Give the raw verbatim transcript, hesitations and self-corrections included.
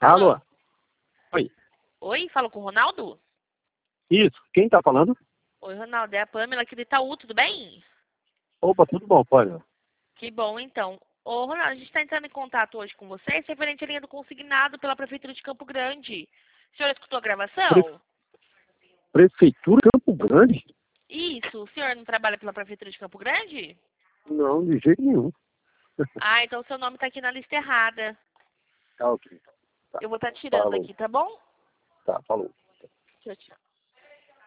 Alô? Oi. Oi, falo com o Ronaldo? Isso. Quem tá falando? Oi, Ronaldo, é a Pamela aqui do Itaú, tudo bem? Opa, tudo bom, pode? Que bom, então. Ô, Ronaldo, a gente está entrando em contato hoje com vocês, referente à linha do consignado pela Prefeitura de Campo Grande. O senhor escutou a Pre... gravação? Prefeitura Campo Grande? Isso, o senhor não trabalha pela Prefeitura de Campo Grande? Não, de jeito nenhum. Ah, então o seu nome está aqui na lista errada. Tá, ok. Tá. Eu vou estar tirando Falou. aqui, tá bom? Tá, falou. Tchau, tchau.